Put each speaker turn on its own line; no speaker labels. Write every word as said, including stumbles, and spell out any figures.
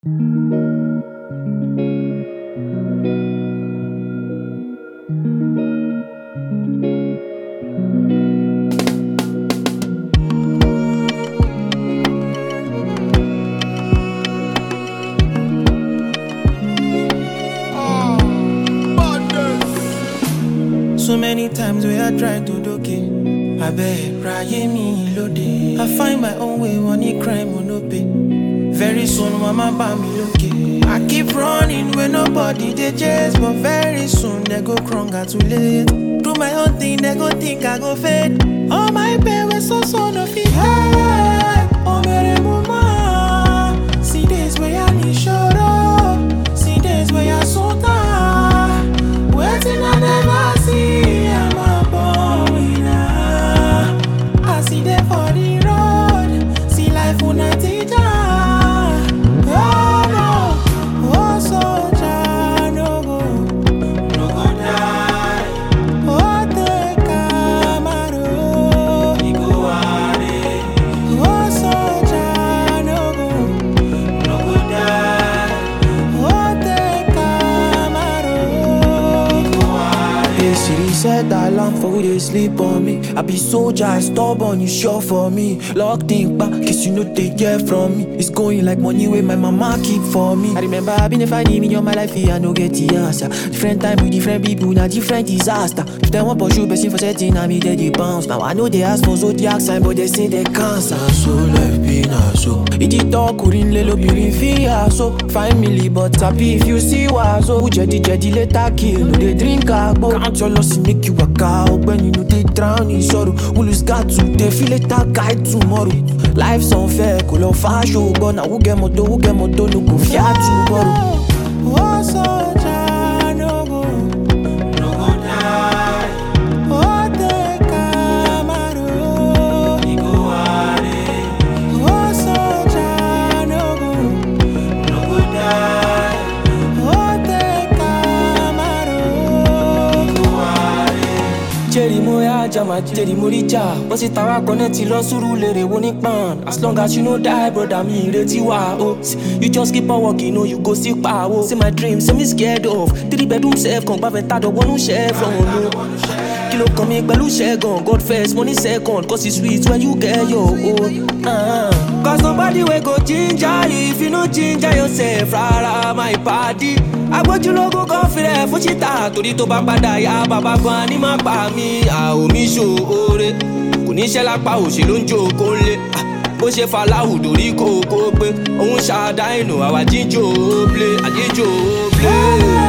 So many times we I tried to do it. I bet Ryan me loaded. I find my own way, money crime on no pay. Very soon, mama buy me look. I keep running when nobody they chase, but very soon they go crunger too late. Do my own thing, they go think I go fade. All my pay was so so no fit. Hey, oh mere mama. See days where I need show up. See days where I so tired. Waiting I never see. I'm a boy now. I see them for the road. See life when I teach. Set alarm for who they sleep on me. I be soldier, stubborn, you sure for me. Locked in back, cause you know they get from me. It's going like money where my mama keep for me. I remember I been a finding in my life, I no get the answer. Different time with different people, now different disaster. If they want pursue person for setting, I mean they bounce. Now I know they ask for zodiac sign, but they say they cancer. So life be na so. It is talk, couldn't let up you in fear. So family, but happy if you see what so. Jedi jedi later kill, no they drink a boat. Count your loss make you work out when you know they drown in sorrow. Who lose got to they feel it that guy tomorrow. Life's unfair, cool of fashion, but now who get moto, who get moto, no go fiat tomorrow. Oh, soldier, no go, no go die. Oh, the Camaro, he go hard. Oh, soldier, no go, no go die. Oh, the Camaro, he go hard. Cherry moya jama, cherry moricha. But it tawa connect to lost rule woni pan. As long as you no die, brother, me ready wa oh. You just keep on walking, no you go see power. See my dreams, say me scared of. Three bedroom safe, come back and the one who share from no. Kilo come in, belu share gun. God first, money second, cause it's sweet when you get your own. Uh, cause nobody will go ginger you if you no ginger yourself, rara my party. I want you logo confident for chita to the toba badaya baba gwani mapami a omi show ore kuni shela pa o se lonjo ko le bó ṣe falahu dori ko ko pe ohun ṣa dino àwa jíjó play àjíjó play.